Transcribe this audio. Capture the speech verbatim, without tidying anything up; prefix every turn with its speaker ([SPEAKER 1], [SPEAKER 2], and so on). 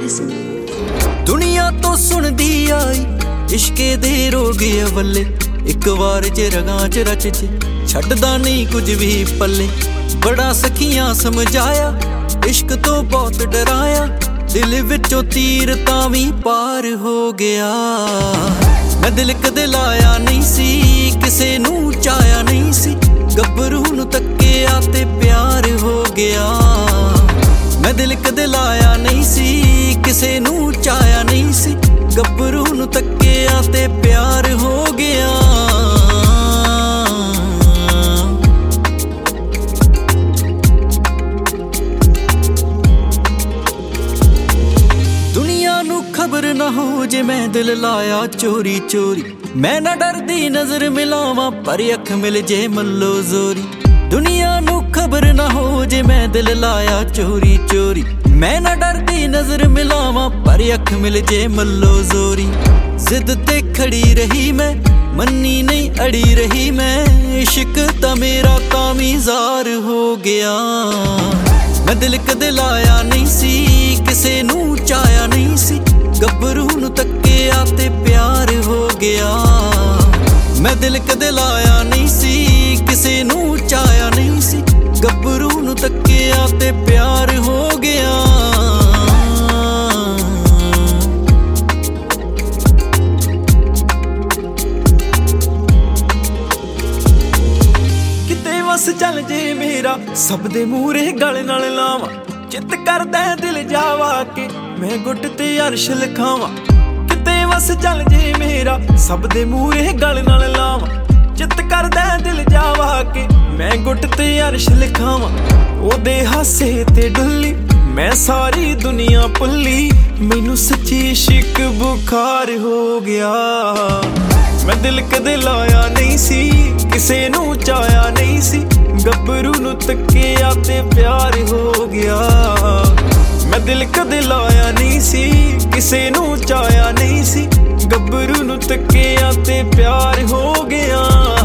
[SPEAKER 1] listen.
[SPEAKER 2] दुनिया तो सुनदी आई इश्के दे रोग अवले, एक बार च रगां च रच च छड्डदा नहीं कुछ भी पल्ले। बड़ा सखियां समझाया इश्क तो बहुत डराया, दिल विचों तीर तां वी पार हो गया। मैं दिल कदे लाया नहीं सी, किसे नू चाया नहीं सी, गब्बरू नू तक्किया ते प्यार हो गया। मैं दिल कदे लाया नहीं सी, किसे नू चाया नहीं सी, गब्बरू नू तक्किया ते प्यार हो गया। दुनिया नू खबर ना हो जे मैं दिल लाया चोरी चोरी, मैं ना डरदी नजर मिलावां पर अख मिल जे मल्लो जोरी। दुनिया नू खबर ना हो जे मैं दिल लाया चोरी चोरी, मैं ना डरदी नजर मिलावां पर अख मिल जे मल्लो जोरी। जिद ते खड़ी रही मैं, मन्नी नहीं अड़ी रही मैं, इश्क ता मेरा तामीज़ार हो गया। मैं दिल कदे लाया नहीं सी, किसे नू चाया नहीं सी, गब्बरू नू तक्किया ते प्यार हो गया। मैं दिल कदे लाया नहीं सी, किसे नू चाया नहीं सी, गब्बरू नू तक्किया ते प्यार हो गया। किते वस चल जे मेरा सब दे मूरे गल नाल लावां, चित करदा दिल जावा के मैं गुट ते अर्श लिखावां। किते वस चल जे मेरा सब दे मूरे गल नाल लावां, चित करदा दिल जावा के मैं गुट ते अर्श लिखावां। ओदे हासे ते डुल्ली मैं सारी दुनिया भुल्ली, मैनू सच्ची इश्क बुखार हो गया। मैं दिल कदे लाया नहीं सी, किसे नू चाया नहीं सी, गब्बरू नू तक्किया ते प्यार हो गया। मैं दिल कदे लाया नहीं सी, किसे नू चाया नहीं सी, गब्बरू नू तक्किया ते प्यार हो गया।